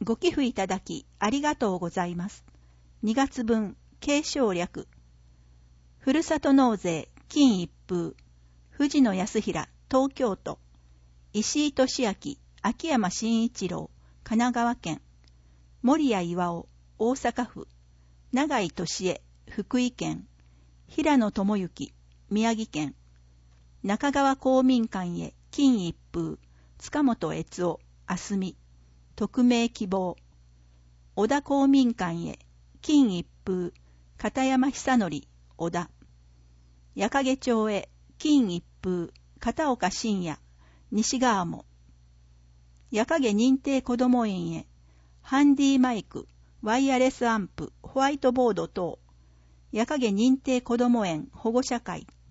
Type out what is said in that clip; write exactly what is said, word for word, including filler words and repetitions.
ご寄付いただきありがとうございます。にがつぶん継承略。ふるさと納税金一封。藤野康平東京都。石井俊明秋山真一郎神奈川県。森谷巌大阪府。永井俊恵福井県。平野智之宮城県。中川公民館へ金一封。塚本悦夫あすみ。匿名希望。小田公民館へ金一封。片山久則小田。矢掛町へ金一封。片岡信也西川も。矢掛認定こども園へハンディマイクワイヤレスアンプホワイトボード等。矢掛認定こども園保護者会